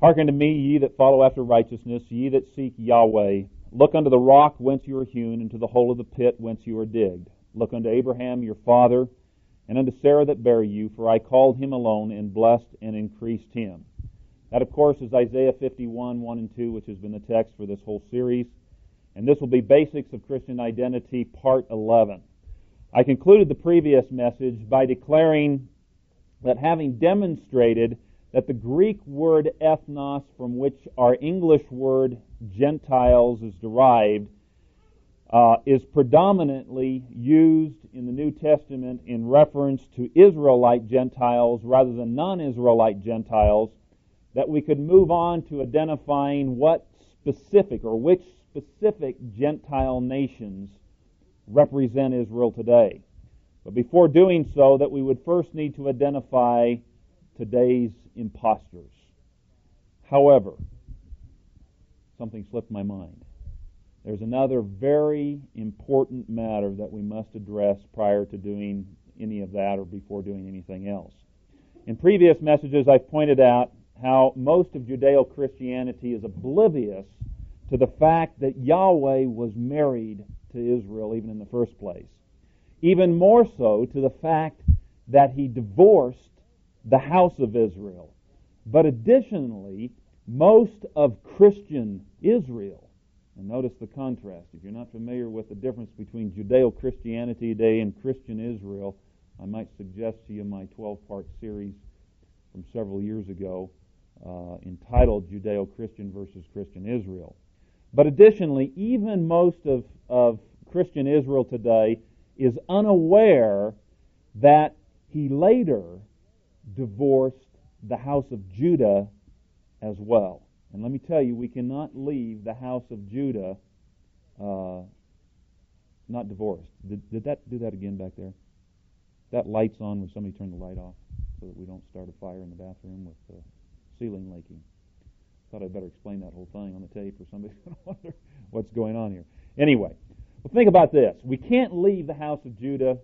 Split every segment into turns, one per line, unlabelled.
Hearken to me, ye that follow after righteousness, ye that seek Yahweh. Look unto the rock whence you are hewn, and to the hole of the pit whence you are digged. Look unto Abraham your father, and unto Sarah that bare you, for I called him alone, and blessed and increased him. That, of course, is Isaiah 51, 1 and 2, which has been the text for this whole series. And this will be Basics of Christian Identity, Part 11. I concluded the previous message by declaring that having demonstrated that the Greek word ethnos, from which our English word Gentiles is derived, is predominantly used in the New Testament in reference to Israelite Gentiles rather than non-Israelite Gentiles, that we could move on to identifying what specific or which specific Gentile nations represent Israel today. But before doing so, that we would first need to identify today's impostors. However, something slipped my mind. There's another very important matter that we must address prior to doing any of that or before doing anything else. In previous messages, I've pointed out how most of Judeo-Christianity is oblivious to the fact that Yahweh was married to Israel even in the first place. Even more so to the fact that He divorced the house of Israel. But additionally, most of Christian Israel, and notice the contrast. If you're not familiar with the difference between Judeo-Christianity today and Christian Israel, I might suggest to you my 12-part series from several years ago entitled Judeo-Christian versus Christian Israel. But additionally, even most of Christian Israel today is unaware that he later divorced the house of Judah as well. And let me tell you, we cannot leave the house of Judah not divorced. Did that do that again back there? That light's on when somebody turned the light off so that we don't start a fire in the bathroom with the ceiling leaking. Thought I'd better explain that whole thing on the tape or somebody's going to wonder what's going on here. Anyway, well, think about this. We can't leave the house of Judah,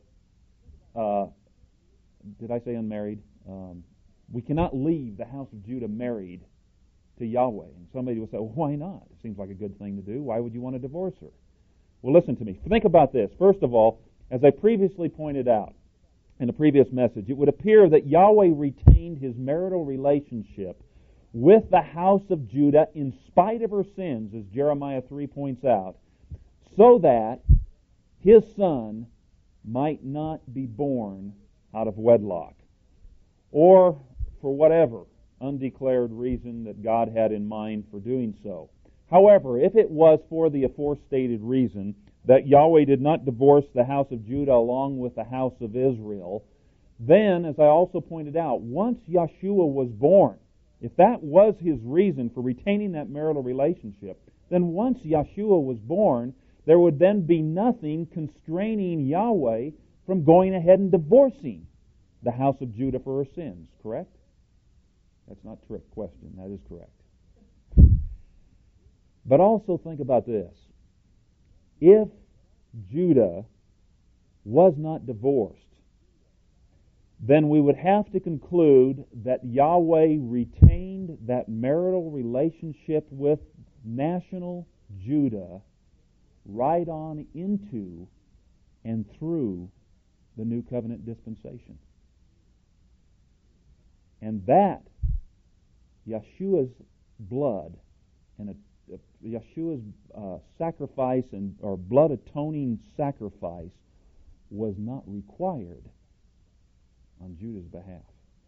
did I say unmarried? We cannot leave the house of Judah married to Yahweh. And somebody will say, well, why not? It seems like a good thing to do. Why would you want to divorce her? Well, listen to me. Think about this. First of all, as I previously pointed out in the previous message, it would appear that Yahweh retained His marital relationship with the house of Judah in spite of her sins, as Jeremiah 3 points out, so that His son might not be born out of wedlock, or for whatever undeclared reason that God had in mind for doing so. However, if it was for the aforestated reason that Yahweh did not divorce the house of Judah along with the house of Israel, then, as I also pointed out, once Yeshua was born, if that was His reason for retaining that marital relationship, then once Yeshua was born, there would then be nothing constraining Yahweh from going ahead and divorcing the house of Judah for her sins, correct? That's not a trick question. That is correct. But also think about this. If Judah was not divorced, then we would have to conclude that Yahweh retained that marital relationship with national Judah right on into and through the New Covenant dispensation. And that Yeshua's blood and Yeshua's sacrifice or blood atoning sacrifice was not required on Judah's behalf.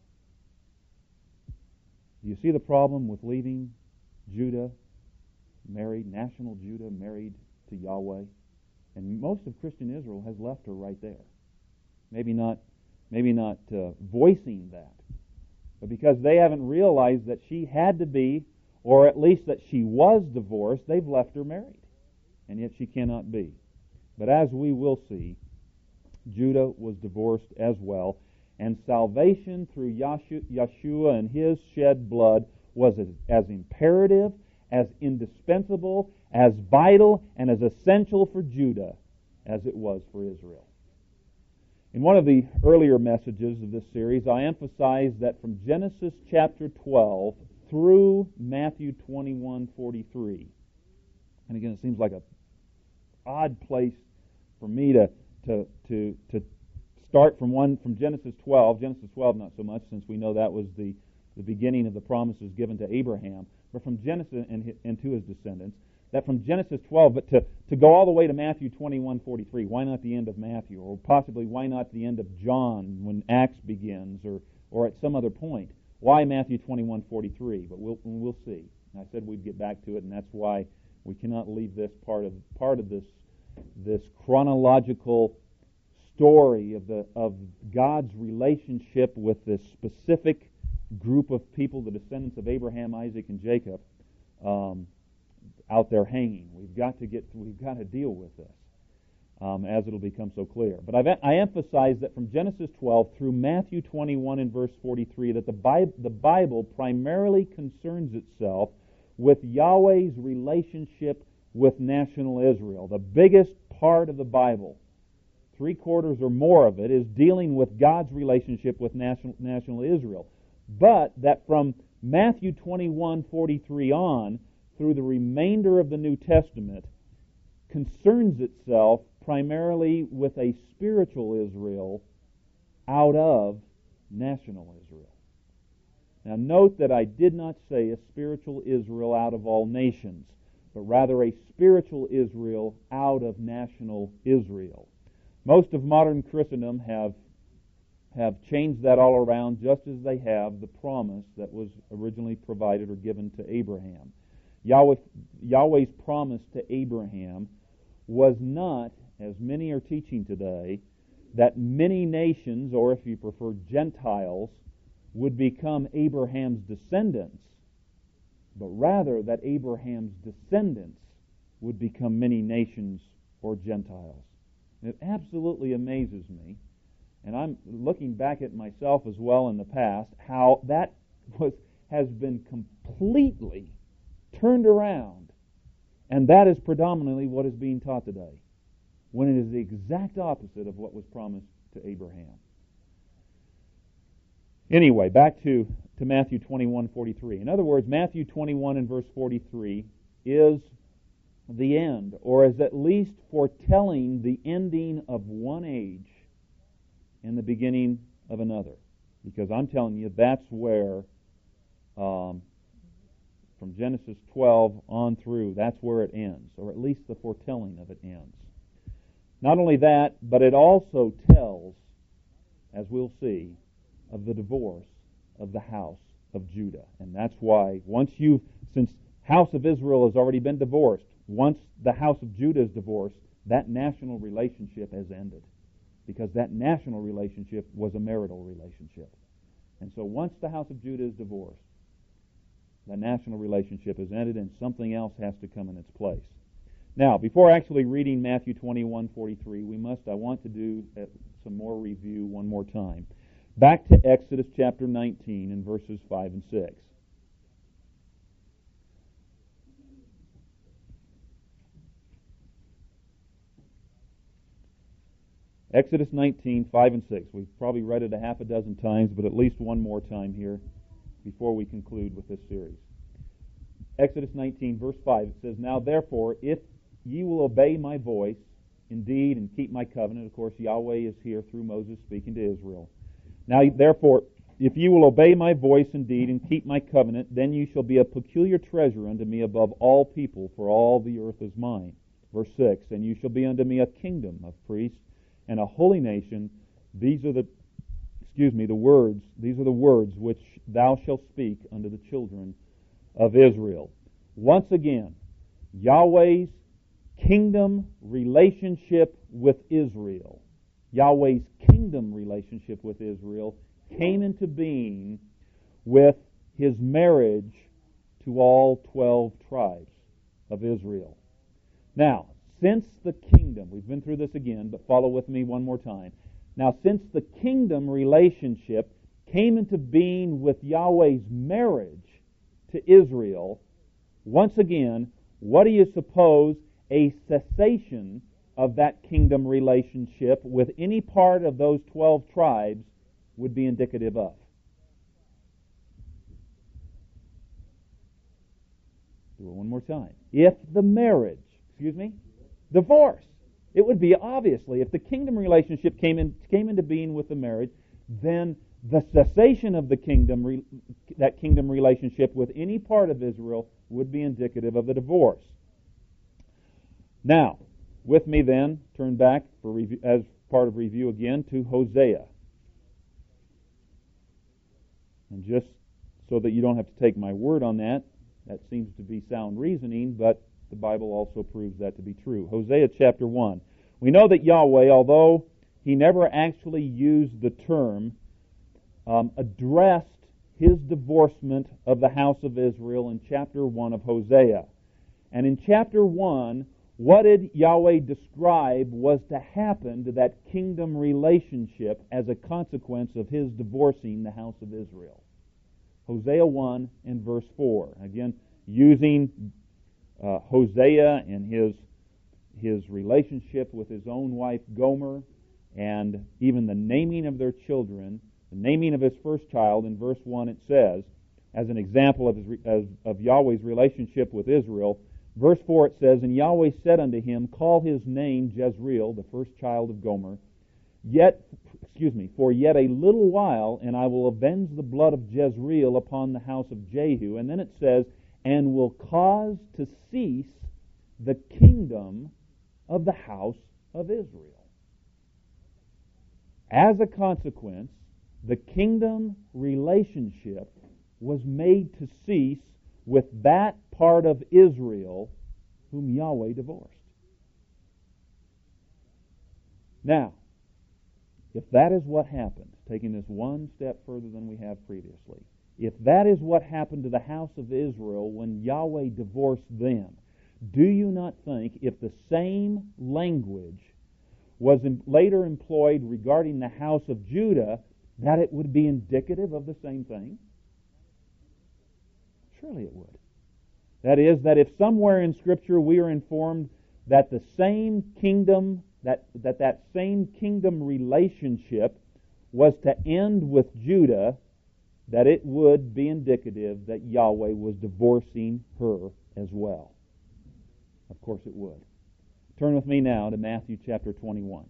Do you see the problem with leaving Judah married, national Judah married to Yahweh? And most of Christian Israel has left her right there. Maybe not voicing that, but because they haven't realized that she had to be, or at least that she was divorced, they've left her married. And yet she cannot be. But as we will see, Judah was divorced as well, and salvation through Yeshua and His shed blood was as imperative, as indispensable, as vital, and as essential for Judah as it was for Israel. In one of the earlier messages of this series, I emphasized that from Genesis chapter 12 through Matthew 21:43. And again, it seems like a odd place for me to start from Genesis 12. Genesis 12, not so much, since we know that was the beginning of the promises given to Abraham, but from Genesis and to his descendants. That from Genesis 12, but to go all the way to Matthew 21:43. Why not the end of Matthew, or possibly why not the end of John when Acts begins, or at some other point? Why Matthew 21:43? But we'll see. And I said we'd get back to it, and that's why we cannot leave this part of this chronological story of God's relationship with this specific group of people, the descendants of Abraham, Isaac, and Jacob, out there hanging. We've got to deal with this as it'll become so clear. But I emphasize that from Genesis 12 through Matthew 21 and verse 43, that the Bible primarily concerns itself with Yahweh's relationship with national Israel. The biggest part of the Bible, 3/4 or more of it, is dealing with God's relationship with national Israel. But that from Matthew 21:43 on, through the remainder of the New Testament, concerns itself primarily with a spiritual Israel out of national Israel. Now note that I did not say a spiritual Israel out of all nations, but rather a spiritual Israel out of national Israel. Most of modern Christendom have changed that all around, just as they have the promise that was originally provided or given to Abraham. Yahweh's promise to Abraham was not, as many are teaching today, that many nations, or if you prefer Gentiles, would become Abraham's descendants, but rather that Abraham's descendants would become many nations or Gentiles. And it absolutely amazes me, and I'm looking back at myself as well in the past, how that has been completely turned around, and that is predominantly what is being taught today, when it is the exact opposite of what was promised to Abraham. Anyway, back to Matthew 21:43. In other words, Matthew 21 and verse 43 is the end, or is at least foretelling the ending of one age and the beginning of another. Because I'm telling you, that's where, from Genesis 12 on through, that's where it ends, or at least the foretelling of it ends. Not only that, but it also tells, as we'll see, of the divorce of the house of Judah. And that's why since house of Israel has already been divorced, once the house of Judah is divorced, that national relationship has ended. Because that national relationship was a marital relationship. And so once the house of Judah is divorced, the national relationship is ended and something else has to come in its place. Now, before actually reading Matthew 21:43, I want to do some more review one more time. Back to Exodus chapter 19 and verses 5 and 6. Exodus 19, 5 and 6. We've probably read it a half a dozen times, but at least one more time here before we conclude with this series. Exodus 19, verse 5, it says, "Now therefore, if ye will obey my voice, indeed, and keep my covenant," of course, Yahweh is here through Moses speaking to Israel. "Now therefore, if ye will obey my voice indeed, and keep my covenant, then you shall be a peculiar treasure unto me above all people, for all the earth is mine." Verse 6, "And you shall be unto me a kingdom of priests, and a holy nation. These are the words which thou shalt speak unto the children of Israel." Once again, Yahweh's kingdom relationship with Israel. Yahweh's kingdom relationship with Israel came into being with his marriage to all 12 tribes of Israel. Now, since the kingdom, we've been through this again, but follow with me one more time. Now, since the kingdom relationship came into being with Yahweh's marriage to Israel, once again, what do you suppose a cessation of that kingdom relationship with any part of those 12 tribes would be indicative of? Do it one more time. If the marriage, divorce. It would be obviously, if the kingdom relationship came into being with the marriage, then the cessation of the that kingdom relationship with any part of Israel would be indicative of the divorce. Now, with me then, turn back for review, as part of review again, to Hosea. And just so that you don't have to take my word on that, that seems to be sound reasoning, but the Bible also proves that to be true. Hosea chapter 1. We know that Yahweh, although He never actually used the term, addressed His divorcement of the house of Israel in chapter 1 of Hosea. And in chapter 1, what did Yahweh describe was to happen to that kingdom relationship as a consequence of His divorcing the house of Israel? Hosea 1 and verse 4. Again, using Hosea and his relationship with his own wife Gomer, and even the naming of their children, the naming of his first child. In verse 1 it says, as an example of Yahweh's relationship with Israel, verse 4 it says, And Yahweh said unto him, Call his name Jezreel, the first child of Gomer, for yet a little while, and I will avenge the blood of Jezreel upon the house of Jehu. And then it says, and will cause to cease the kingdom of the house of Israel. As a consequence, the kingdom relationship was made to cease with that part of Israel whom Yahweh divorced. Now, if that is what happened, taking this one step further than we have previously, if that is what happened to the house of Israel when Yahweh divorced them, do you not think if the same language was later employed regarding the house of Judah, that it would be indicative of the same thing? Surely it would. That is, that if somewhere in Scripture we are informed that the same kingdom, that same kingdom relationship was to end with Judah, that it would be indicative that Yahweh was divorcing her as well. Of course it would. Turn with me now to Matthew chapter 21.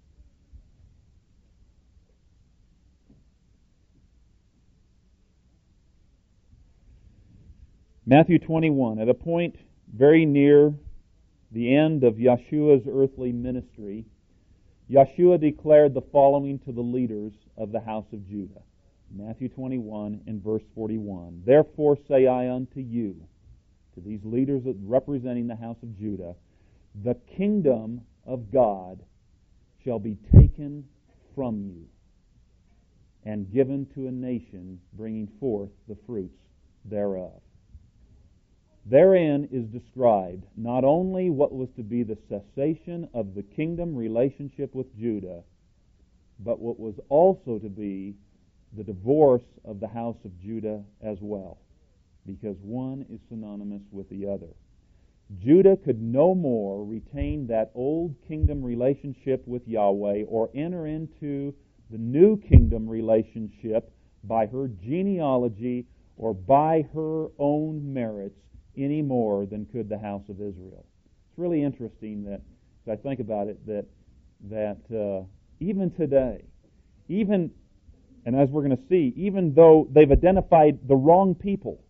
Matthew 21, at a point very near the end of Yeshua's earthly ministry, Yeshua declared the following to the leaders of the house of Judah. Matthew 21 and verse 41. Therefore say I unto you, to these leaders representing the house of Judah, the kingdom of God shall be taken from you and given to a nation bringing forth the fruits thereof. Therein is described not only what was to be the cessation of the kingdom relationship with Judah, but what was also to be the divorce of the house of Judah as well, because one is synonymous with the other. Judah could no more retain that old kingdom relationship with Yahweh or enter into the new kingdom relationship by her genealogy or by her own merits any more than could the house of Israel. It's really interesting that, as I think about it, that even today, and as we're going to see, even though they've identified the wrong people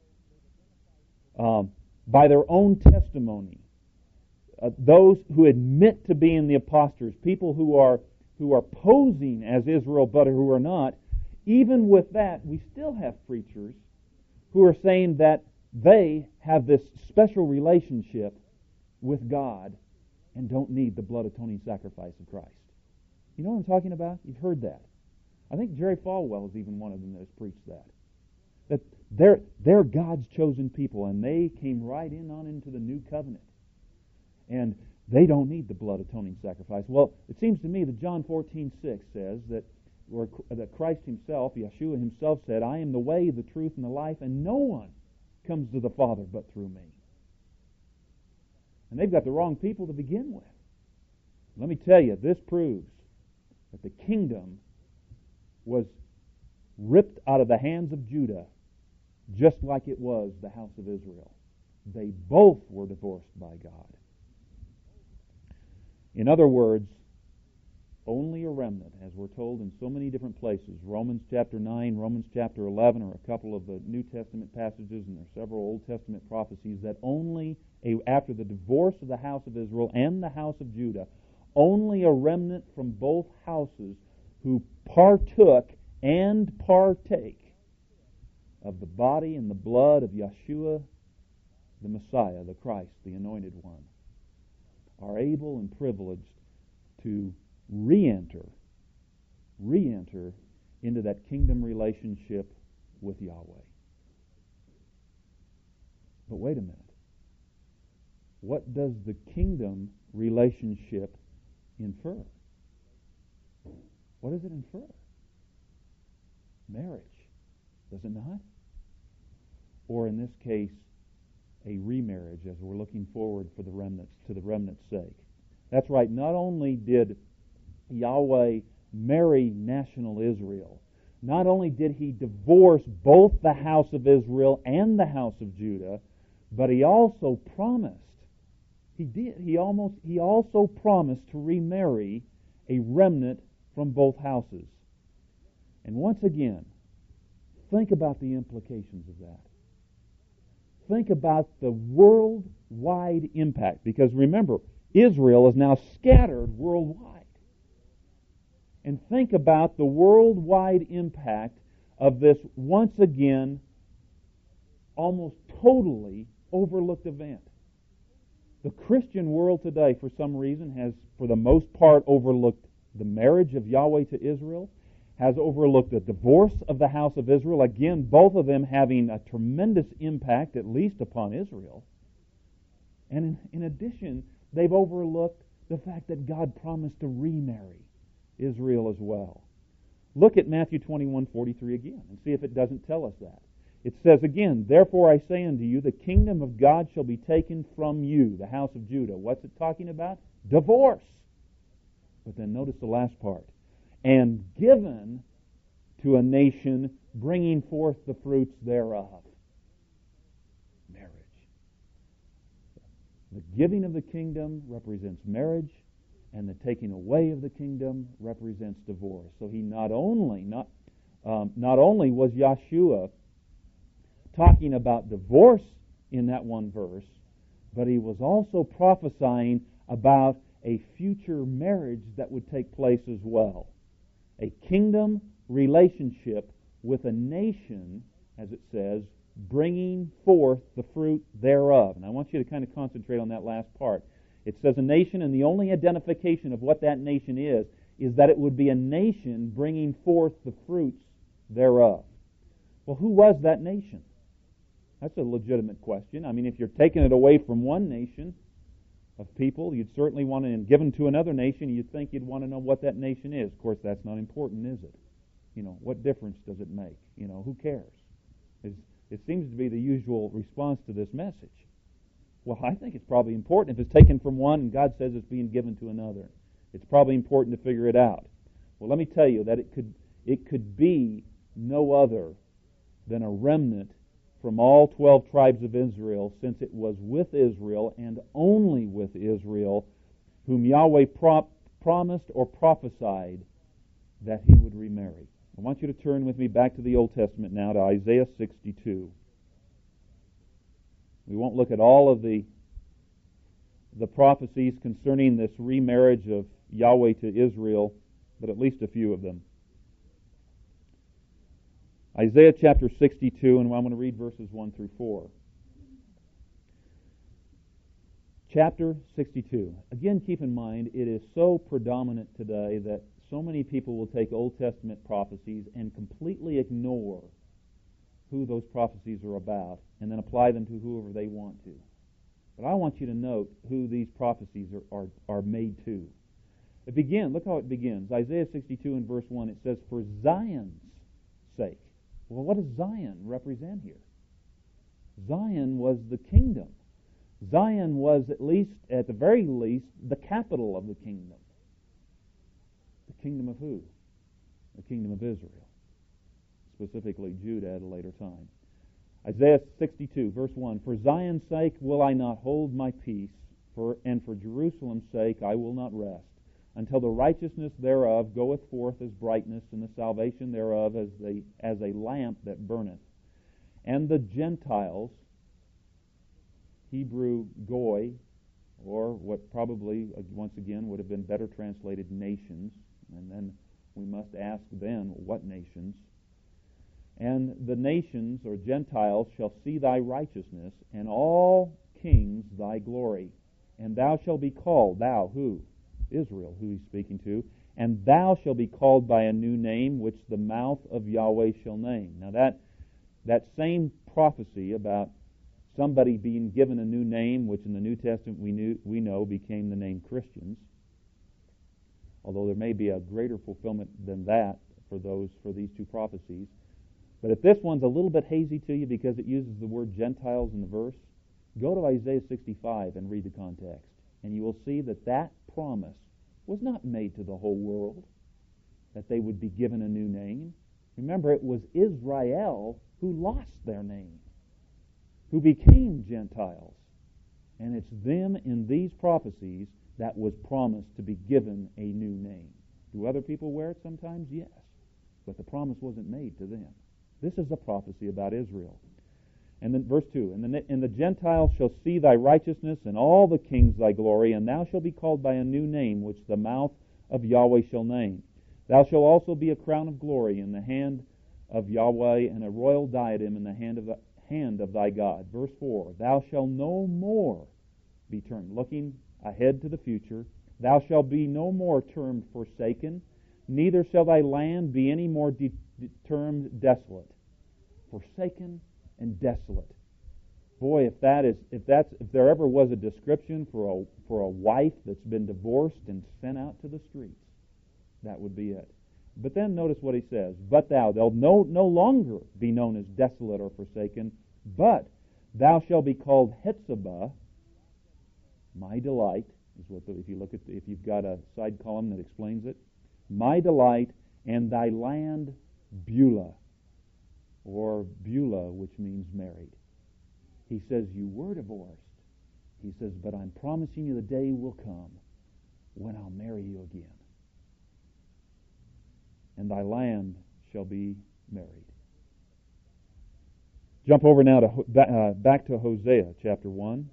by their own testimony, those who admit to being the imposters, people who are posing as Israel but who are not, even with that, we still have preachers who are saying that they have this special relationship with God and don't need the blood atoning sacrifice of Christ. You know what I'm talking about? You've heard that. I think Jerry Falwell is even one of them that has preached that. That they're God's chosen people, and they came right into the new covenant. And they don't need the blood atoning sacrifice. Well, it seems to me that John 14:6 says that Christ himself, Yeshua himself said, I am the way, the truth, and the life, and no one comes to the Father but through me. And they've got the wrong people to begin with. Let me tell you, this proves that the kingdom was ripped out of the hands of Judah just like it was the house of Israel. They both were divorced by God. In other words, only a remnant, as we're told in so many different places. Romans chapter 9, Romans chapter 11 are a couple of the New Testament passages, and there are several Old Testament prophecies that after the divorce of the house of Israel and the house of Judah, only a remnant from both houses who partook and partake of the body and the blood of Yeshua, the Messiah, the Christ, the Anointed One, are able and privileged to re-enter into that kingdom relationship with Yahweh. But wait a minute. What does the kingdom relationship infer? What does it infer? Marriage, does it not? Or in this case, a remarriage, as we're looking forward for the remnants, to the remnant's sake. That's right. Not only did Yahweh marry national Israel, not only did He divorce both the house of Israel and the house of Judah, but He also promised. He also promised to remarry a remnant from both houses. And once again, think about the implications of that. Think about the worldwide impact, because remember, Israel is now scattered worldwide. And think about the worldwide impact of this, once again, almost totally overlooked event. The Christian world today, for some reason, has, for the most part, overlooked the marriage of Yahweh to Israel, has overlooked the divorce of the house of Israel, again, both of them having a tremendous impact, at least upon Israel. And in addition, they've overlooked the fact that God promised to remarry Israel as well. Look at Matthew 21:43 again and see if it doesn't tell us that. It says again, "Therefore I say unto you, the kingdom of God shall be taken from you," the house of Judah. What's it talking about? Divorce. But then notice the last part. "And given to a nation bringing forth the fruits thereof." Marriage. The giving of the kingdom represents marriage, and the taking away of the kingdom represents divorce. So he not only was Yeshua talking about divorce in that one verse, but he was also prophesying about a future marriage that would take place as well. A kingdom relationship with a nation, as it says, bringing forth the fruit thereof. And I want you to kind of concentrate on that last part. It says a nation, and the only identification of what that nation is that it would be a nation bringing forth the fruits thereof. Well, who was that nation? That's a legitimate question. I mean, if you're taking it away from one nation of people, you'd certainly want to, and given to another nation, you'd think you'd want to know what that nation is. Of course, that's not important, is it? What difference does it make? Who cares? It seems to be the usual response to this message. Well, I think it's probably important. If it's taken from one and God says it's being given to another, it's probably important to figure it out. Well, let me tell you that it could be no other than a remnant from all 12 tribes of Israel, since it was with Israel and only with Israel whom Yahweh promised or prophesied that He would remarry. I want you to turn with me back to the Old Testament now, to Isaiah 62. We won't look at all of the prophecies concerning this remarriage of Yahweh to Israel, but at least a few of them. Isaiah chapter 62, and I'm going to read verses 1 through 4. Chapter 62. Again, keep in mind, it is so predominant today that so many people will take Old Testament prophecies and completely ignore who those prophecies are about, and then apply them to whoever they want to. But I want you to note who these prophecies are made to. It begins, look how it begins. Isaiah 62 and verse 1, it says, "For Zion's sake." Well, what does Zion represent here? Zion was the kingdom. Zion was at the very least, the capital of the kingdom. The kingdom of who? The kingdom of Israel. Specifically Judah at a later time. Isaiah 62, verse 1, For Zion's sake will I not hold my peace, and for Jerusalem's sake I will not rest, until the righteousness thereof goeth forth as brightness, and the salvation thereof as a lamp that burneth. And the Gentiles, Hebrew goy, or what probably, once again, would have been better translated nations, and then we must ask then, what nations? And the nations, or Gentiles, shall see thy righteousness, and all kings thy glory. And thou shalt be called, thou, who? Israel, who he's speaking to, and thou shalt be called by a new name, which the mouth of Yahweh shall name. Now that same prophecy about somebody being given a new name, which in the New Testament we know became the name Christians, although there may be a greater fulfillment than that for these two prophecies. But if this one's a little bit hazy to you because it uses the word Gentiles in the verse, go to Isaiah 65 and read the context, and you will see that promise was not made to the whole world, that they would be given a new name. Remember, it was Israel who lost their name, who became Gentiles. And it's them in these prophecies that was promised to be given a new name. Do other people wear it sometimes? Yes. But the promise wasn't made to them. This is a prophecy about Israel. And then verse 2, And the Gentiles shall see thy righteousness, and all the kings thy glory, and thou shalt be called by a new name, which the mouth of Yahweh shall name. Thou shalt also be a crown of glory in the hand of Yahweh, and a royal diadem in the hand of thy God. Verse 4, Thou shalt no more be termed, looking ahead to the future, thou shalt be no more termed forsaken, neither shall thy land be any more termed desolate. Forsaken and desolate. Boy, if there ever was a description for a wife that's been divorced and sent out to the streets, that would be it. But then notice what he says. But they'll no longer be known as desolate or forsaken, but thou shalt be called Hetzibah, my delight, is what if you've got a side column that explains it, my delight, and thy land Beulah, or Beulah, which means married. He says, you were divorced. He says, but I'm promising you the day will come when I'll marry you again. And thy land shall be married. Jump over now to back to Hosea chapter 1.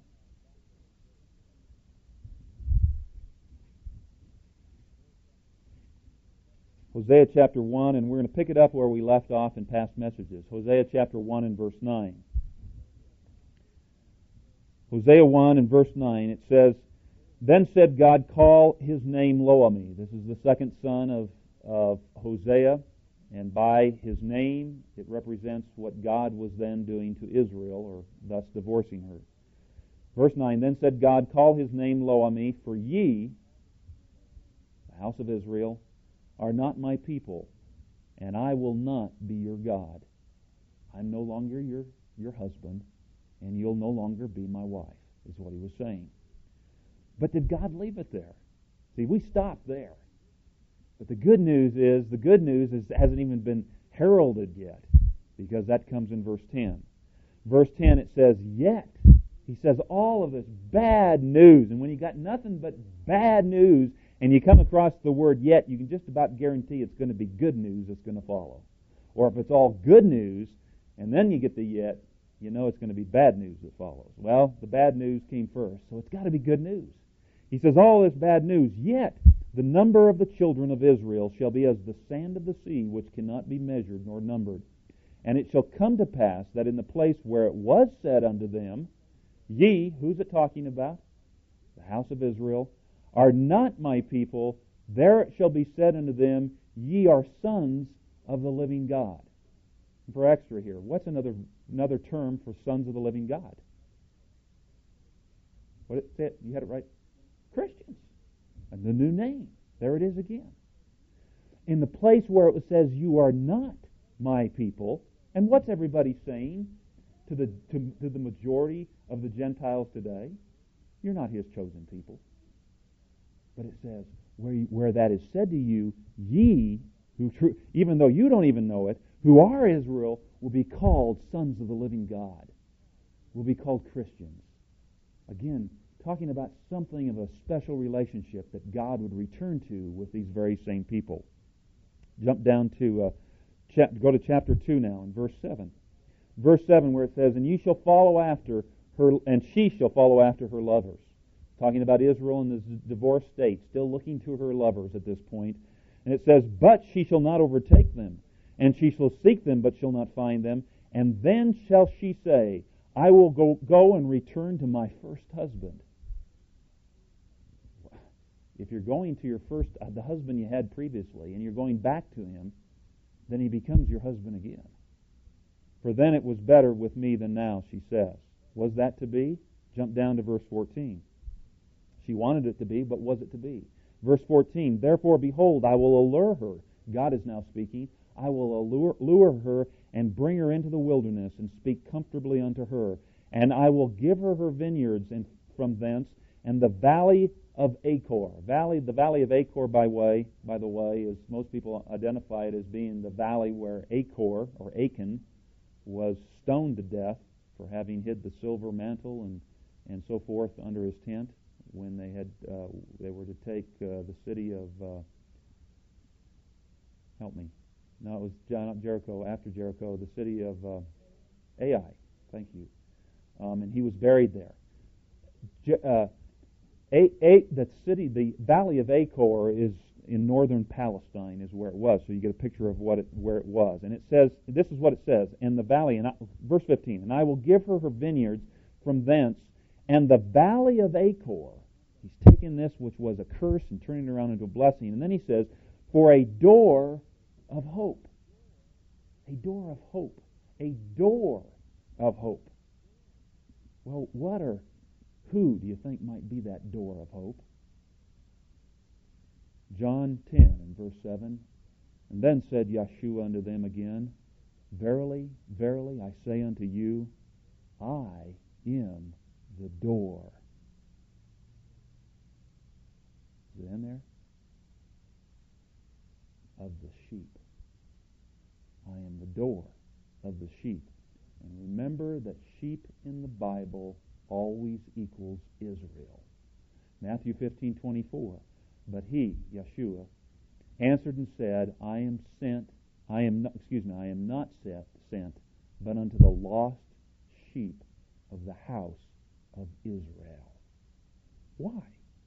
Hosea chapter 1, and we're going to pick it up where we left off in past messages. Hosea chapter 1 and verse 9. Hosea 1 and verse 9, it says, Then said God, Call his name Lo-Ammi. This is the second son of Hosea, and by his name it represents what God was then doing to Israel, or thus divorcing her. Verse 9, Then said God, Call his name Lo-Ammi, for ye, the house of Israel, are not my people, and I will not be your God. I'm no longer your husband, and you'll no longer be my wife, is what he was saying. But did God leave it there? See, we stopped there. But the good news is it hasn't even been heralded yet, because that comes in verse 10. Verse 10, it says, Yet, he says all of this bad news, and when you got nothing but bad news, and you come across the word yet, you can just about guarantee it's going to be good news that's going to follow. Or if it's all good news, and then you get the yet, you know it's going to be bad news that follows. Well, the bad news came first, so it's got to be good news. He says, all this bad news, yet the number of the children of Israel shall be as the sand of the sea, which cannot be measured nor numbered. And it shall come to pass that in the place where it was said unto them, Ye, who's it talking about? The house of Israel, are not my people, there it shall be said unto them, Ye are sons of the living God. And for extra here, what's another term for sons of the living God? What it said? You had it right. Christians. And the new name. There it is again. In the place where it says, You are not my people, and what's everybody saying to the majority of the Gentiles today? You're not his chosen people. But it says, where that is said to you, ye, even though you don't even know it, who are Israel will be called sons of the living God, will be called Christians. Again, talking about something of a special relationship that God would return to with these very same people. Jump down to, go to chapter 2 now, in verse 7. Verse 7 where it says, and ye shall follow after her, and she shall follow after her lovers. Talking about Israel in this divorced state, still looking to her lovers at this point. And it says, but she shall not overtake them, and she shall seek them, but shall not find them. And then shall she say, I will go and return to my first husband. If you're going to your first, the husband you had previously, and you're going back to him, then he becomes your husband again. For then it was better with me than now, she says. Was that to be? Jump down to verse 14. She wanted it to be, but was it to be? Verse 14, therefore, behold, I will allure her. God is now speaking. I will lure her and bring her into the wilderness and speak comfortably unto her. And I will give her her vineyards and from thence, and the valley of Achor. The valley of Achor, by the way, is most people identify it as being the valley where Achor, or Achan, was stoned to death for having hid the silver mantle and so forth under his tent when they were to take the city of help me. No, it was Jericho. After Jericho, the city of Ai. Thank you. And he was buried there. The valley of Achor is in northern Palestine, is where it was. So you get a picture of where it was. And it says, this is what it says in the valley. Verse 15, and I will give her her vineyards from thence, and the valley of Achor. He's taken this which was a curse and turning it around into a blessing. And then he says, for a door of hope. A door of hope. A door of hope. Well, who do you think might be that door of hope? John 10 and verse 7. And then said Yeshua unto them again, verily, verily, I say unto you, I am the door. Is it in there? Of the sheep. I am the door of the sheep. And remember that sheep in the Bible always equals Israel. Matthew 15:24. But he, Yeshua, answered and said, I am not sent, but unto the lost sheep of the house of Israel. Why?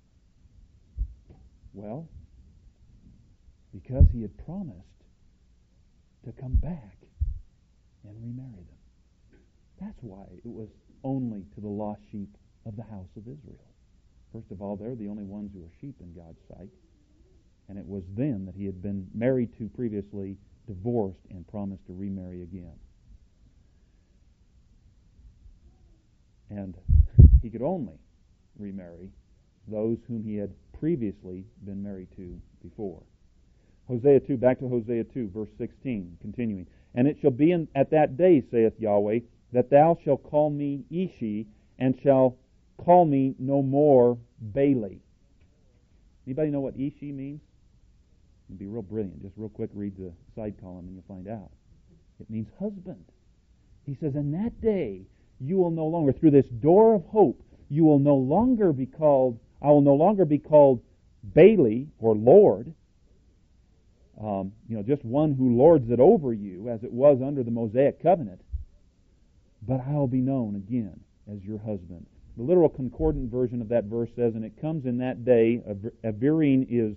Well, because he had promised to come back and remarry them. That's why it was only to the lost sheep of the house of Israel. First of all, they're the only ones who are sheep in God's sight. And it was them that he had been married to previously, divorced, and promised to remarry again. And he could only remarry those whom he had previously been married to before. Hosea 2, back to Hosea 2, verse 16, continuing. And it shall be at that day, saith Yahweh, that thou shalt call me Ishi, and shall call me no more Bailey. Anybody know what Ishi means? It'd be real brilliant. Just real quick, read the side column and you'll find out. It means husband. He says, in that day, you will no longer, through this door of hope, you will no longer be called, I will no longer be called Bailey or Lord, just one who lords it over you as it was under the Mosaic covenant, but I'll be known again as your husband. The literal concordant version of that verse says, and it comes in that day, averring is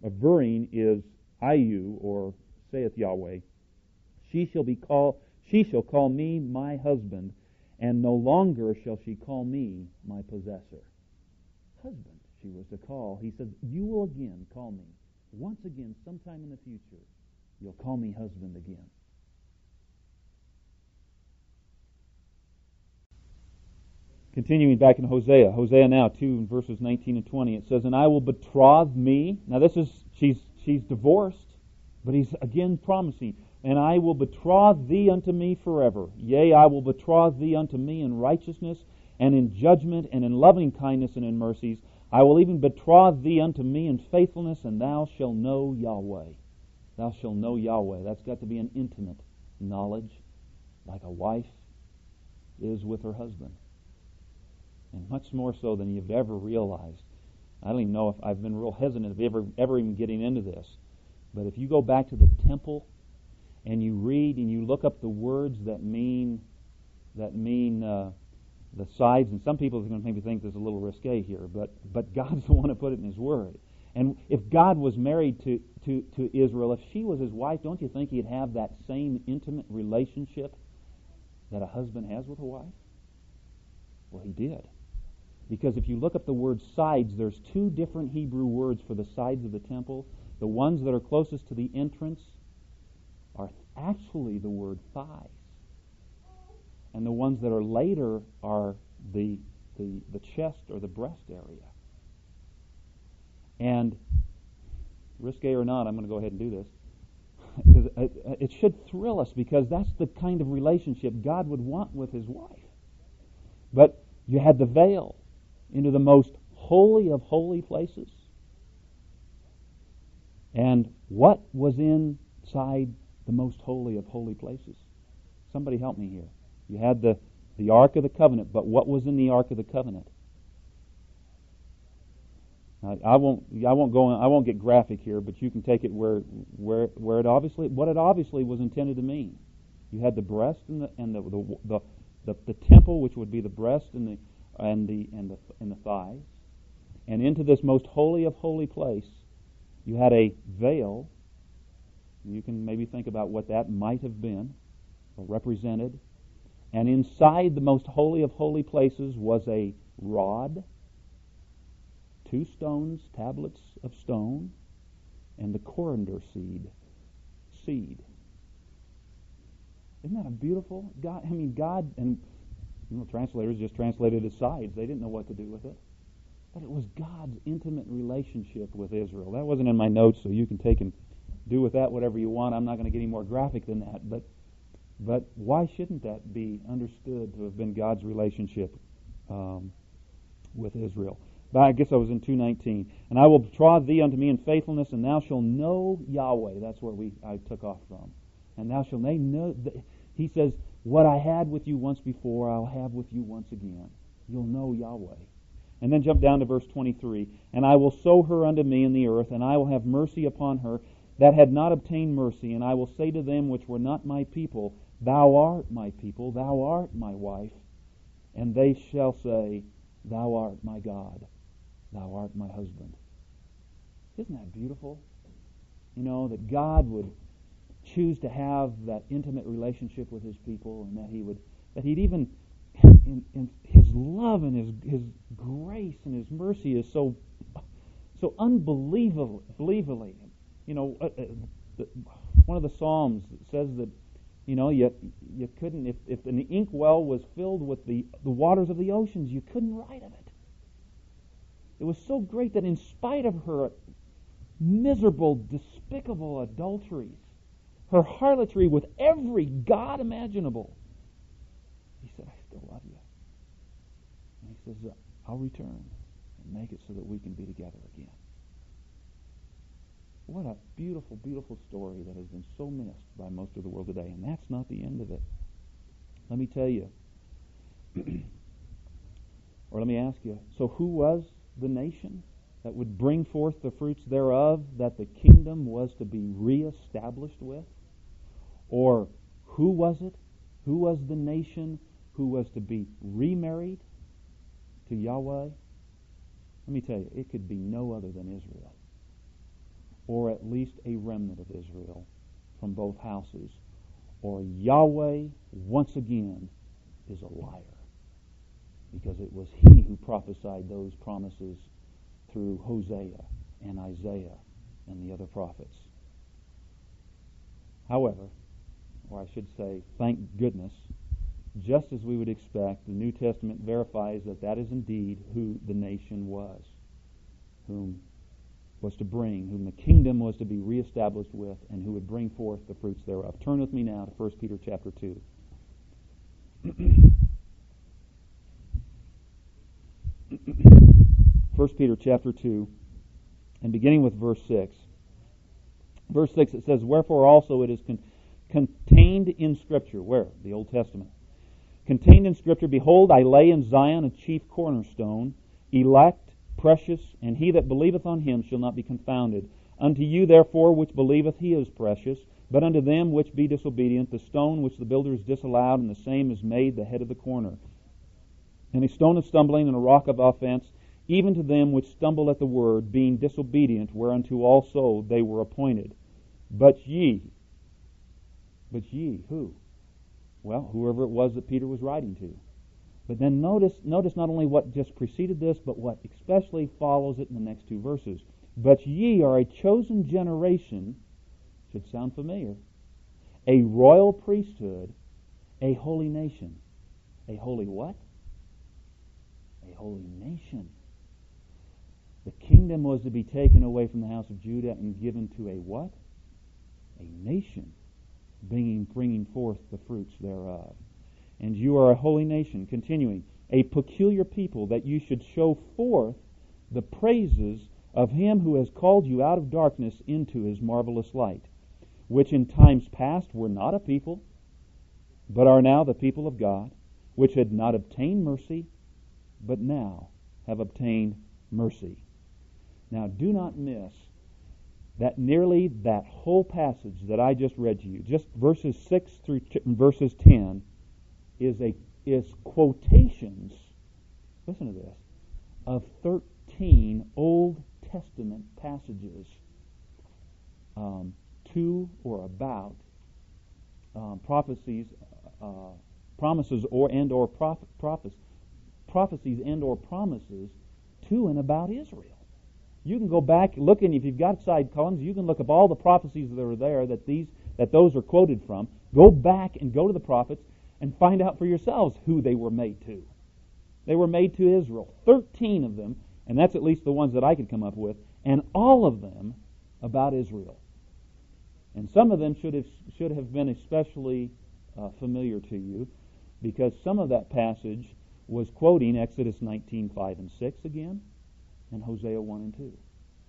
Ayu, or saith Yahweh, she shall call me my husband, and no longer shall she call me my possessor. Husband, she was to call. He said, you will again call me. Once again, sometime in the future, you'll call me husband again. Continuing back in Hosea now 2 verses 19 and 20, it says, and I will betroth me. Now this is, she's divorced, but he's again promising, and I will betroth thee unto me forever. Yea, I will betroth thee unto me in righteousness, and in judgment, and in loving kindness, and in mercies. I will even betroth thee unto me in faithfulness, and thou shalt know Yahweh. Thou shalt know Yahweh. That's got to be an intimate knowledge like a wife is with her husband. And much more so than you've ever realized. I don't even know if I've been real hesitant of ever even getting into this. But if you go back to the temple and you read and you look up the words that mean the sides, and some people are going to maybe think this is a little risque here, but God's the one who put it in His Word. And if God was married to Israel, if she was His wife, don't you think He'd have that same intimate relationship that a husband has with a wife? Well, He did. Because if you look up the word sides, there's two different Hebrew words for the sides of the temple. The ones that are closest to the entrance are actually the word thighs. And the ones that are later are the chest or the breast area. And, risque or not, I'm going to go ahead and do this. Because it should thrill us, because that's the kind of relationship God would want with His wife. But you had the veil into the most holy of holy places. And what was inside the most holy of holy places? Somebody help me here. You had the Ark of the Covenant, but what was in the Ark of the Covenant? I won't get graphic here, but you can take it where it obviously, what it obviously was intended to mean. You had the breast and the temple, which would be the breast and the thighs, and into this most holy of holy place, you had a veil. You can maybe think about what that might have been or represented. And inside the most holy of holy places was a rod, 2 stones, tablets of stone, and the coriander seed. Isn't that a beautiful God? I mean, God, and translators just translated it as sides. They didn't know what to do with it. But it was God's intimate relationship with Israel. That wasn't in my notes, so you can take and do with that whatever you want. I'm not going to get any more graphic than that. But why shouldn't that be understood to have been God's relationship with Israel? But I guess I was in 2:19. And I will draw thee unto me in faithfulness, and thou shalt know Yahweh. That's where I took off from. And thou shalt know. He says, what I had with you once before, I'll have with you once again. You'll know Yahweh. And then jump down to verse 23. And I will sow her unto me in the earth, and I will have mercy upon her that had not obtained mercy. And I will say to them which were not my people, Thou art my people, thou art my wife. And they shall say, Thou art my God, thou art my husband. Isn't that beautiful? That God would choose to have that intimate relationship with His people, and that He'd even, in His love and His grace and His mercy is so unbelievably. One of the Psalms says that you couldn't, if an inkwell was filled with the waters of the oceans, you couldn't write of it. It was so great that in spite of her miserable, despicable adulteries, her harlotry with every god imaginable, He said, I still love you. And He says, I'll return and make it so that we can be together again. What a beautiful, beautiful story that has been so missed by most of the world today. And that's not the end of it. Let me tell you, or let me ask you, so who was the nation that would bring forth the fruits thereof that the kingdom was to be reestablished with? Or who was it? Who was the nation who was to be remarried to Yahweh? Let me tell you, it could be no other than Israel, or at least a remnant of Israel from both houses, or Yahweh once again is a liar, because it was He who prophesied those promises through Hosea and Isaiah and the other prophets. However, or I should say, thank goodness, just as we would expect, the New Testament verifies that is indeed who the nation was, whom the kingdom was to be reestablished with, and who would bring forth the fruits thereof. Turn with me now to 1 Peter chapter 2. 1 Peter chapter 2, and beginning with verse 6. Verse 6, it says, Wherefore also it is contained in Scripture. Where? The Old Testament. Contained in Scripture, behold, I lay in Zion a chief cornerstone, elect, precious, and he that believeth on him shall not be confounded. Unto you, therefore, which believeth, he is precious. But unto them which be disobedient, the stone which the builders disallowed, and the same is made the head of the corner. And a stone of stumbling and a rock of offense, even to them which stumble at the word, being disobedient, whereunto also they were appointed. But ye, who? Well, whoever it was that Peter was writing to. But then notice not only what just preceded this, but what especially follows it in the next two verses. But ye are a chosen generation, should sound familiar, a royal priesthood, a holy nation. A holy what? A holy nation. The kingdom was to be taken away from the house of Judah and given to a what? A nation, bringing forth the fruits thereof. And you are a holy nation, continuing, a peculiar people, that you should show forth the praises of him who has called you out of darkness into his marvelous light, which in times past were not a people, but are now the people of God, which had not obtained mercy, but now have obtained mercy. Now do not miss that nearly that whole passage that I just read to you, just verses 6 through verses 10, is quotations, listen to this, of 13 Old Testament passages to or about prophecies, promises or prophecies and or promises to and about Israel. You can go back, look, and if you've got side columns, you can look up all the prophecies that are there that those are quoted from. Go back and go to the prophets and find out for yourselves who they were made to. They were made to Israel. 13 of them, and that's at least the ones that I could come up with, and all of them about Israel. And some of them should have been especially familiar to you, because some of that passage was quoting Exodus 19:5 and 6 again, and Hosea 1 and 2.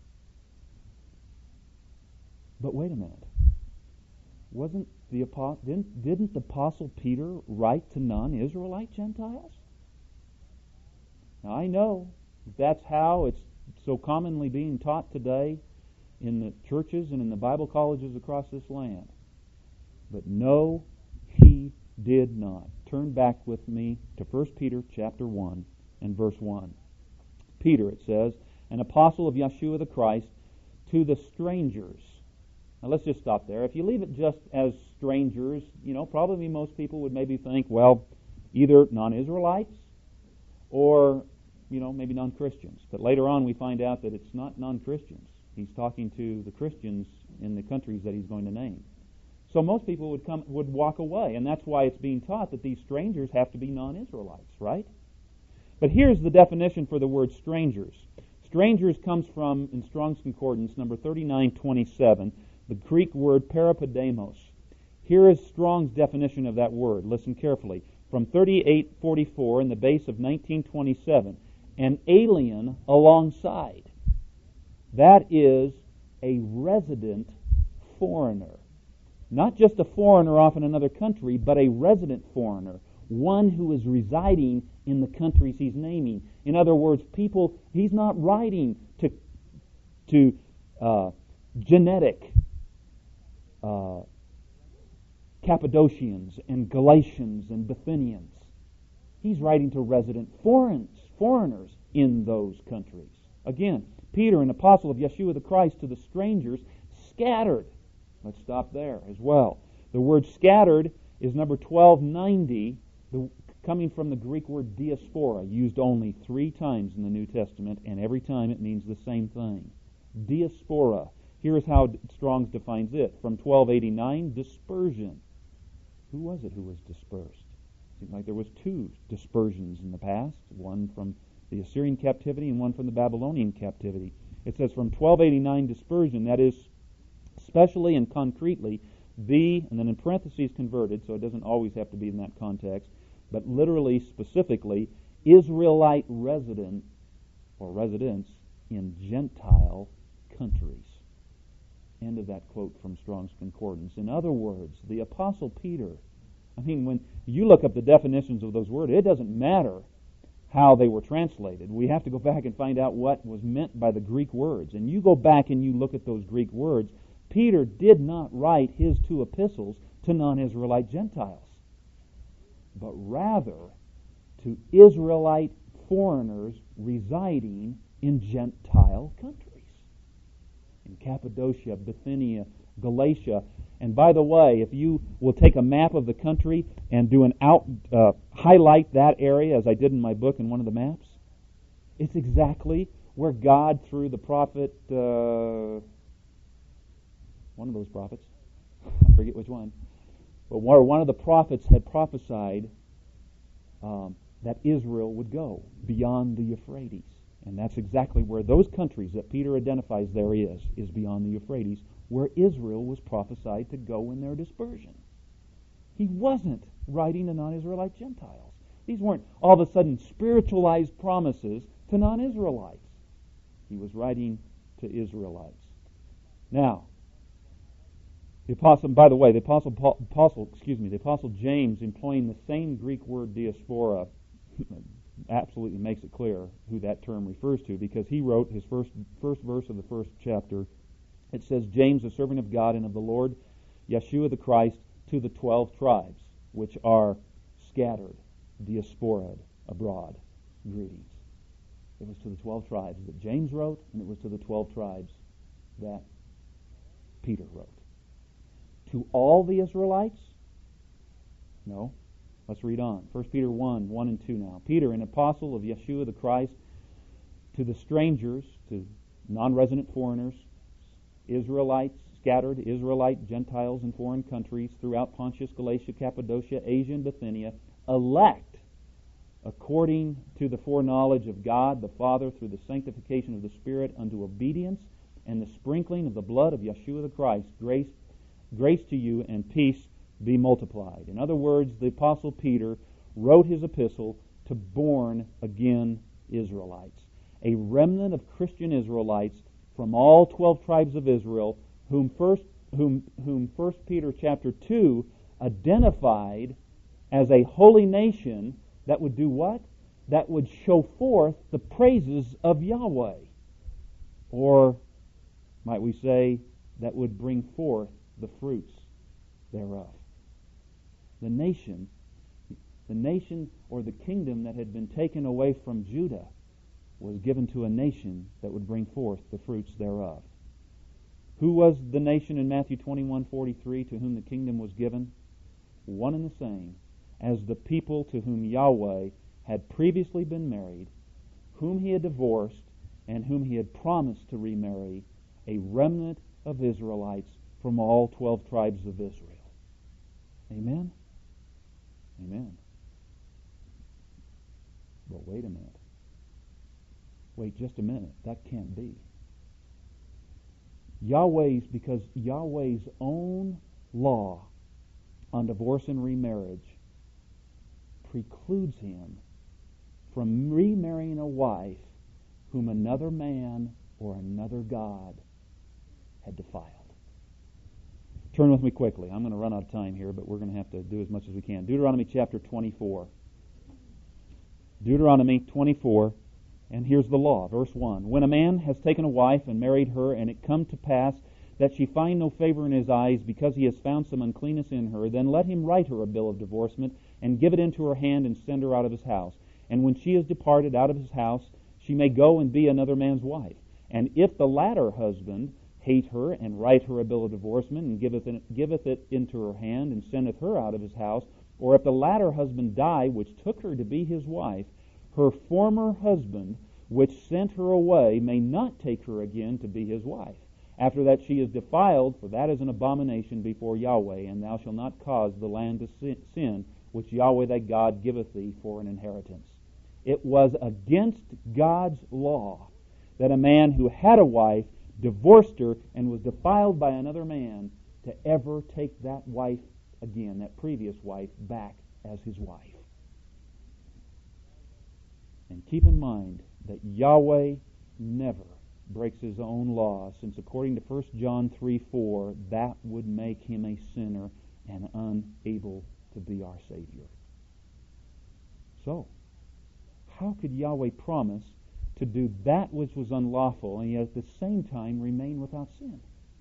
But wait a minute. Didn't the Apostle Peter write to non-Israelite Gentiles? Now I know that's how it's so commonly being taught today in the churches and in the Bible colleges across this land. But no, he did not. Turn back with me to 1 Peter chapter 1 and verse 1. Peter, it says, an apostle of Yeshua the Christ, to the strangers. Now let's just stop there. If you leave it just as strangers, probably most people would maybe think, well, either non-Israelites or, maybe non-Christians. But later on we find out that it's not non-Christians. He's talking to the Christians in the countries that he's going to name. So most people would walk away, and that's why it's being taught that these strangers have to be non-Israelites, right? But here's the definition for the word strangers. Strangers comes from, in Strong's Concordance, number 3927, the Greek word parapidemos. Here is Strong's definition of that word. Listen carefully. From 3844 in the base of 1927, an alien alongside. That is a resident foreigner. Not just a foreigner off in another country, but a resident foreigner. One who is residing in the countries he's naming. In other words, he's not writing to genetic Cappadocians and Galatians and Bithynians. He's writing to resident foreigners in those countries. Again, Peter, an apostle of Yeshua the Christ, to the strangers scattered. Let's stop there as well. The word scattered is number 1290, coming from the Greek word diaspora, used only 3 times in the New Testament, and every time it means the same thing. Diaspora. Here is how Strong's defines it. From 1289, dispersion. Who was it who was dispersed? It seemed like there was 2 dispersions in the past, one from the Assyrian captivity and one from the Babylonian captivity. It says from 1289 dispersion, that is specially and concretely and then in parentheses converted, so it doesn't always have to be in that context, but literally, specifically, Israelite resident or residents in Gentile countries. End of that quote from Strong's Concordance. In other words, the Apostle Peter, when you look up the definitions of those words, it doesn't matter how they were translated. We have to go back and find out what was meant by the Greek words. And you go back and you look at those Greek words, Peter did not write his 2 epistles to non-Israelite Gentiles, but rather to Israelite foreigners residing in Gentile countries. In Cappadocia, Bithynia, Galatia. And by the way, if you will take a map of the country and do highlight that area, as I did in my book in one of the maps, it's exactly where God, through the prophet, one of those prophets, I forget which one, but where one of the prophets had prophesied that Israel would go beyond the Euphrates. And that's exactly where those countries that Peter identifies there is beyond the Euphrates, where Israel was prophesied to go in their dispersion. He wasn't writing to non-Israelite Gentiles. These weren't all of a sudden spiritualized promises to non-Israelites. He was writing to Israelites. Now, the Apostle James, employing the same Greek word diaspora, absolutely makes it clear who that term refers to, because he wrote his first verse of the first chapter. It says, James, a servant of God and of the Lord Yeshua the Christ, to the 12 tribes which are scattered, diasporaed, abroad. Greetings. It was to the 12 tribes that James wrote, and it was to the 12 tribes that Peter wrote. To all the Israelites? No. Let's read on. 1 Peter 1 and 2 now. Peter, an apostle of Yeshua the Christ, to the strangers, to non-resident foreigners, Israelites, scattered Israelite Gentiles in foreign countries throughout Pontus, Galatia, Cappadocia, Asia, and Bithynia, elect according to the foreknowledge of God the Father through the sanctification of the Spirit unto obedience and the sprinkling of the blood of Yeshua the Christ. Grace to you and peace be multiplied. In other words, the Apostle Peter wrote his epistle to born-again Israelites, a remnant of Christian Israelites from all 12 tribes of Israel, whom 1 Peter chapter 2 identified as a holy nation that would do what? That would show forth the praises of Yahweh. Or, might we say, that would bring forth the fruits thereof. The nation or the kingdom that had been taken away from Judah was given to a nation that would bring forth the fruits thereof. Who was the nation in Matthew 21:43 to whom the kingdom was given? One and the same as the people to whom Yahweh had previously been married, whom he had divorced, and whom he had promised to remarry, a remnant of Israelites from all 12 tribes of Israel. Amen? Amen. But wait a minute. Wait just a minute. That can't be. Because Yahweh's own law on divorce and remarriage precludes him from remarrying a wife whom another man or another god had defiled. Turn with me quickly. I'm going to run out of time here, but we're going to have to do as much as we can. Deuteronomy chapter 24. Deuteronomy 24, and here's the law. Verse 1. When a man has taken a wife and married her, and it come to pass that she find no favor in his eyes because he has found some uncleanness in her, then let him write her a bill of divorcement and give it into her hand and send her out of his house. And when she is departed out of his house, she may go and be another man's wife. And if the latter husband hate her, and write her a bill of divorcement, and giveth it into her hand, and sendeth her out of his house, or if the latter husband die, which took her to be his wife, her former husband, which sent her away, may not take her again to be his wife. After that she is defiled, for that is an abomination before Yahweh, and thou shalt not cause the land to sin, which Yahweh thy God giveth thee for an inheritance. It was against God's law that a man who had a wife divorced her and was defiled by another man to ever take that wife again, that previous wife, back as his wife. And keep in mind that Yahweh never breaks his own law, since according to 1 John 3:4, that would make him a sinner and unable to be our Savior. So, how could Yahweh promise to do that which was unlawful and yet at the same time remain without sin?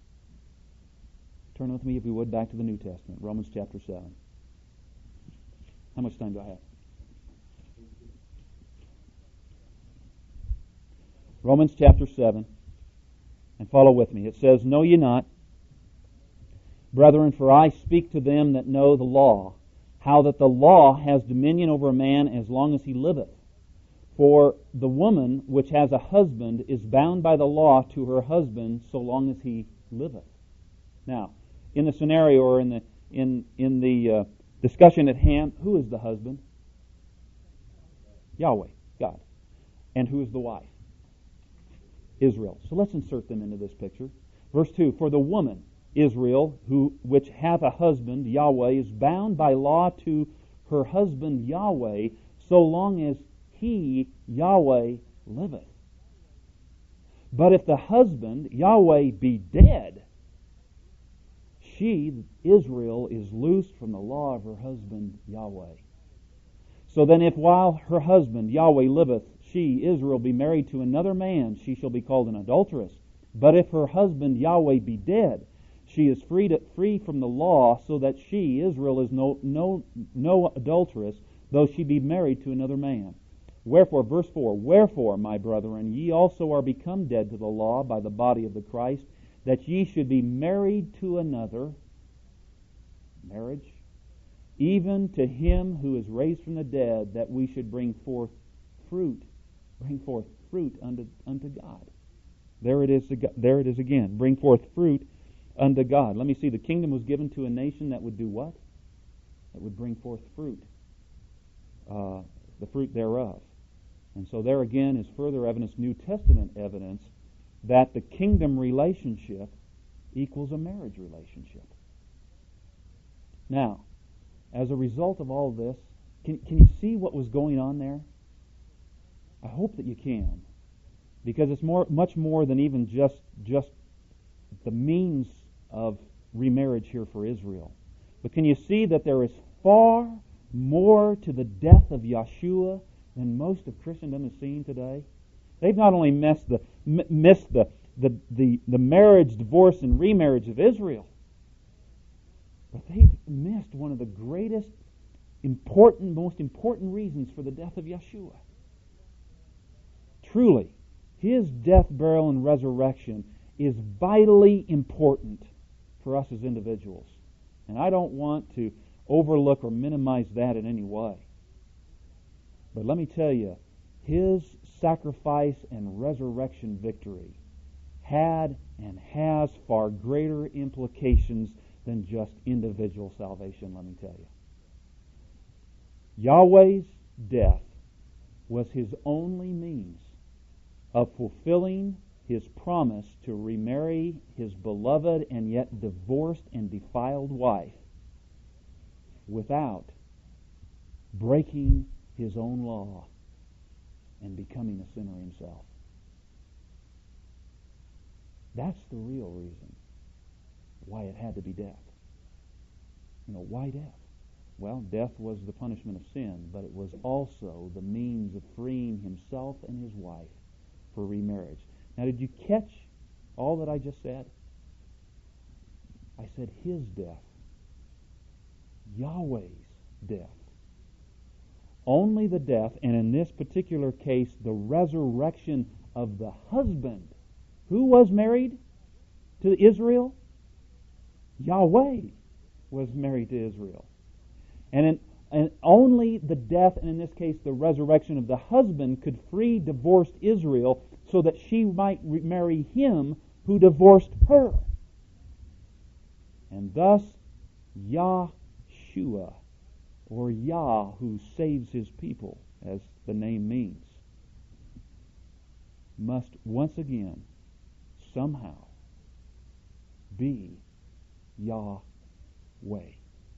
Turn with me, if you would, back to the New Testament, Romans chapter 7. How much time do I have? Romans chapter 7, and follow with me. It says, Know ye not, brethren, for I speak to them that know the law, how that the law has dominion over a man as long as he liveth. For the woman which has a husband is bound by the law to her husband so long as he liveth. Now, in the scenario or in the discussion at hand, who is the husband? Yahweh, God. And who is the wife? Israel. So let's insert them into this picture. Verse 2, For the woman, Israel, which hath a husband, Yahweh, is bound by law to her husband, Yahweh, so long as he, Yahweh, liveth. But if the husband, Yahweh, be dead, she, Israel, is loosed from the law of her husband, Yahweh. So then if while her husband, Yahweh, liveth, she, Israel, be married to another man, she shall be called an adulteress. But if her husband, Yahweh, be dead, she is free from the law, so that she, Israel, is no adulteress, though she be married to another man. Wherefore, verse 4, Wherefore, my brethren, ye also are become dead to the law by the body of the Christ, that ye should be married to another, marriage, even to him who is raised from the dead, that we should bring forth fruit unto God. There it is again. Bring forth fruit unto God. Let me see. The kingdom was given to a nation that would do what? That would bring forth fruit. The fruit thereof. And so there again is further evidence, New Testament evidence, that the kingdom relationship equals a marriage relationship. Now, as a result of all this, can you see what was going on there? I hope that you can, because it's much more than even just the means of remarriage here for Israel. But can you see that there is far more to the death of Yeshua than most of Christendom is seeing today? They've not only missed the marriage, divorce, and remarriage of Israel, but they've missed one of the greatest, most important reasons for the death of Yeshua. Truly, his death, burial, and resurrection is vitally important for us as individuals. And I don't want to overlook or minimize that in any way. But let me tell you, his sacrifice and resurrection victory had and has far greater implications than just individual salvation, let me tell you. Yahweh's death was his only means of fulfilling his promise to remarry his beloved and yet divorced and defiled wife without breaking his own law and becoming a sinner himself. That's the real reason why it had to be death. Why death? Well, death was the punishment of sin, but it was also the means of freeing himself and his wife for remarriage. Now, did you catch all that I just said? I said his death. Yahweh's death. Only the death, and in this particular case, the resurrection of the husband who was married to Israel. Yahweh was married to Israel. And only the death, and in this case the resurrection of the husband, could free divorced Israel so that she might marry him who divorced her. And thus Yahshua, or Yah, who saves his people, as the name means, must once again somehow be Yahweh.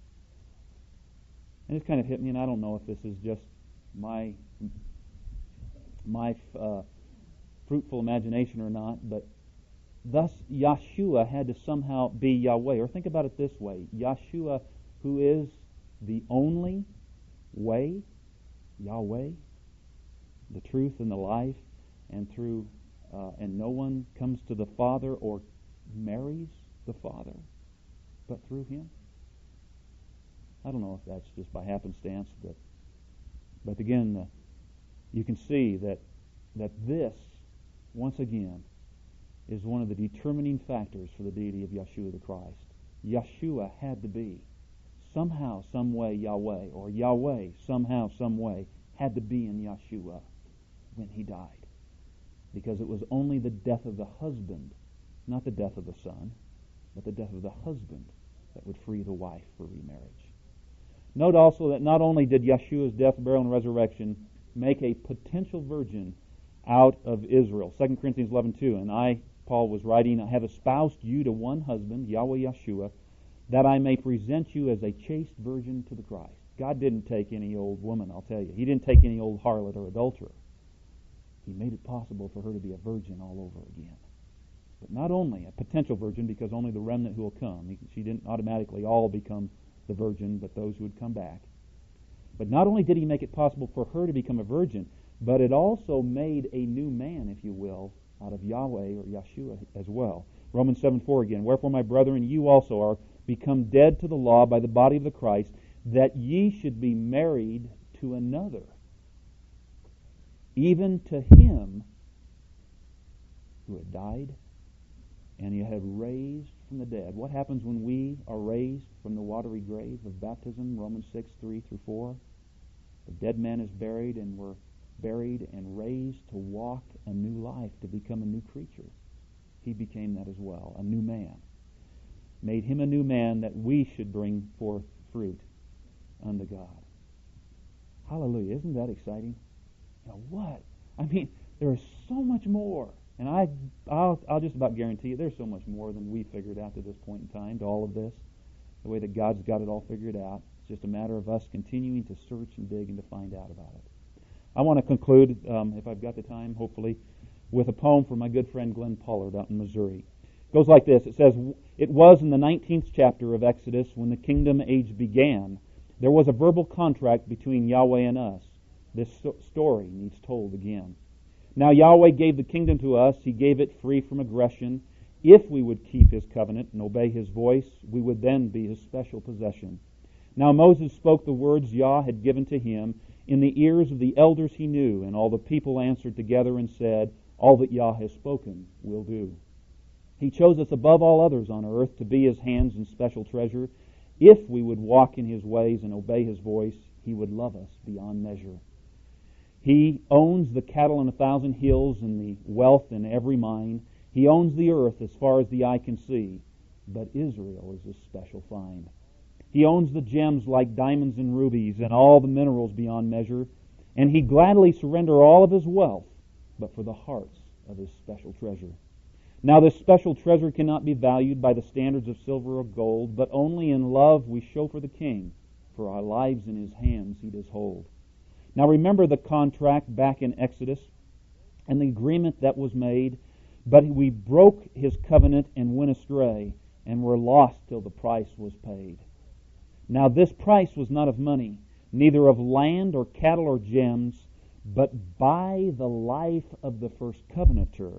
And it's kind of hit me, and I don't know if this is just my fruitful imagination or not, but thus Yeshua had to somehow be Yahweh. Or think about it this way. Yeshua, who is the only way, Yahweh, the truth and the life, and no one comes to the Father or marries the Father but through Him. I don't know if that's just by happenstance, but again, you can see that this, once again, is one of the determining factors for the deity of Yeshua the Christ. Yeshua had to be somehow, some way Yahweh, or Yahweh somehow, some way had to be in Yeshua when He died. Because it was only the death of the husband, not the death of the son, but the death of the husband that would free the wife for remarriage. Note also that not only did Yeshua's death, burial, and resurrection make a potential virgin out of Israel. 2 Corinthians 11:2, and I, Paul was writing, I have espoused you to one husband, Yahweh Yeshua, that I may present you as a chaste virgin to the Christ. God didn't take any old woman, I'll tell you. He didn't take any old harlot or adulterer. He made it possible for her to be a virgin all over again. But not only a potential virgin, because only the remnant who will come. She didn't automatically all become the virgin, but those who would come back. But not only did He make it possible for her to become a virgin, but it also made a new man, if you will, out of Yahweh or Yeshua as well. Romans 7:4 again, wherefore, my brethren, you also are become dead to the law by the body of the Christ, that ye should be married to another, even to Him who had died and He had raised from the dead. What happens when we are raised from the watery grave of baptism? Romans 6:3-4. The dead man is buried, and we're buried and raised to walk a new life, to become a new creature. He became that as well, a new man. Made Him a new man that we should bring forth fruit unto God. Hallelujah. Isn't that exciting? Now what? I mean, there is so much more. And I'll just about guarantee you there's so much more than we figured out to this point in time, to all of this. The way that God's got it all figured out. It's just a matter of us continuing to search and dig and to find out about it. I want to conclude, if I've got the time, hopefully, with a poem from my good friend Glenn Pollard out in Missouri. It goes like this. It says, it was in the 19th chapter of Exodus, when the kingdom age began, there was a verbal contract between Yahweh and us. This story needs told again. Now Yahweh gave the kingdom to us. He gave it free from aggression. If we would keep His covenant and obey His voice, we would then be His special possession. Now Moses spoke the words Yah had given to him in the ears of the elders he knew, and all the people answered together and said, all that Yah has spoken will do. He chose us above all others on earth to be His hands and special treasure. If we would walk in His ways and obey His voice, He would love us beyond measure. He owns the cattle on 1,000 hills and the wealth in every mine. He owns the earth as far as the eye can see. But Israel is His special find. He owns the gems like diamonds and rubies and all the minerals beyond measure. And He'd gladly surrender all of His wealth, but for the hearts of His special treasure. Now this special treasure cannot be valued by the standards of silver or gold, but only in love we show for the King, for our lives in His hands He does hold. Now remember the contract back in Exodus and the agreement that was made, but we broke His covenant and went astray, and were lost till the price was paid. Now this price was not of money, neither of land or cattle or gems, but by the life of the first covenanter.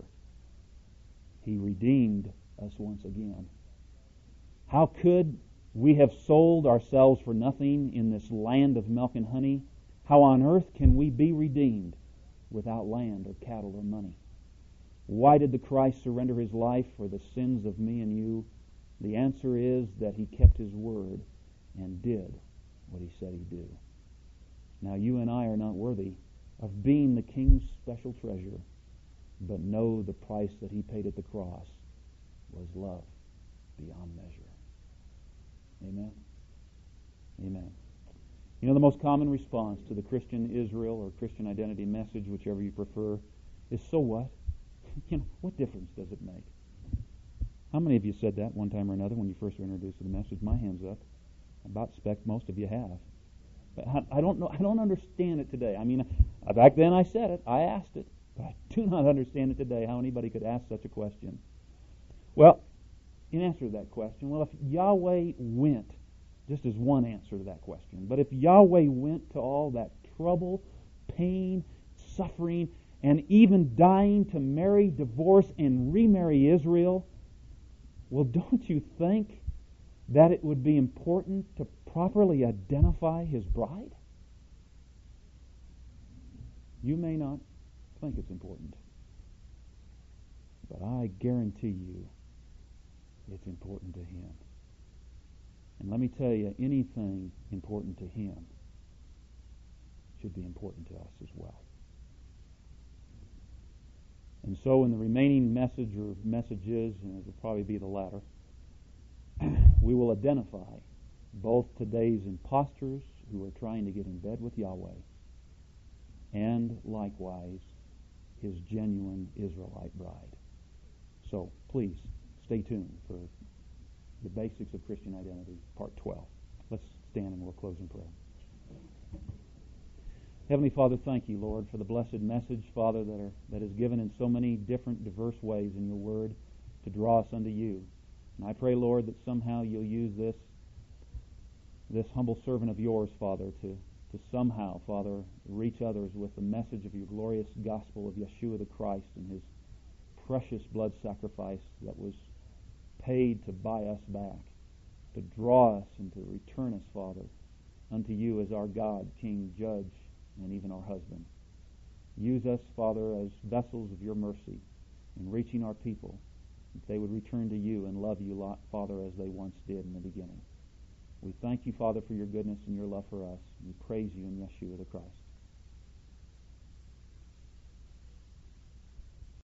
He redeemed us once again. How could we have sold ourselves for nothing in this land of milk and honey? How on earth can we be redeemed without land or cattle or money? Why did the Christ surrender His life for the sins of me and you? The answer is that He kept His word and did what He said He'd do. Now you and I are not worthy of being the King's special treasure, but know the price that He paid at the cross was love beyond measure. Amen? Amen. You know, the most common response to the Christian Israel or Christian identity message, whichever you prefer, is, so what? You know, what difference does it make? How many of you said that one time or another when you first were introduced to the message? My hand's up. I about expect most of you have. But I don't know. I don't understand it today. I mean, back then I said it. I asked it. But I do not understand it today how anybody could ask such a question. Well, in answer to that question, well, if Yahweh went, just as one answer to that question, but if Yahweh went to all that trouble, pain, suffering, and even dying to marry, divorce, and remarry Israel, well, don't you think that it would be important to properly identify His bride? You may not think it's important, but I guarantee you it's important to Him. And let me tell you, anything important to Him should be important to us as well. And so in the remaining message or messages, and it will probably be the latter, we will identify both today's impostors who are trying to get in bed with Yahweh and likewise His genuine Israelite bride. So please stay tuned for the basics of Christian identity, part 12. Let's stand and we'll close in prayer. Heavenly Father, thank you, Lord, for the blessed message, Father, that is given in so many different, diverse ways in your word to draw us unto you. And I pray, Lord, that somehow you'll use this humble servant of yours, Father, to somehow, Father, reach others with the message of your glorious gospel of Yeshua the Christ and His precious blood sacrifice that was paid to buy us back, to draw us and to return us, Father, unto you as our God, King, Judge, and even our husband. Use us, Father, as vessels of your mercy in reaching our people, that they would return to you and love you, Father, as they once did in the beginning. We thank you, Father, for your goodness and your love for us. We praise you in Yeshua the Christ.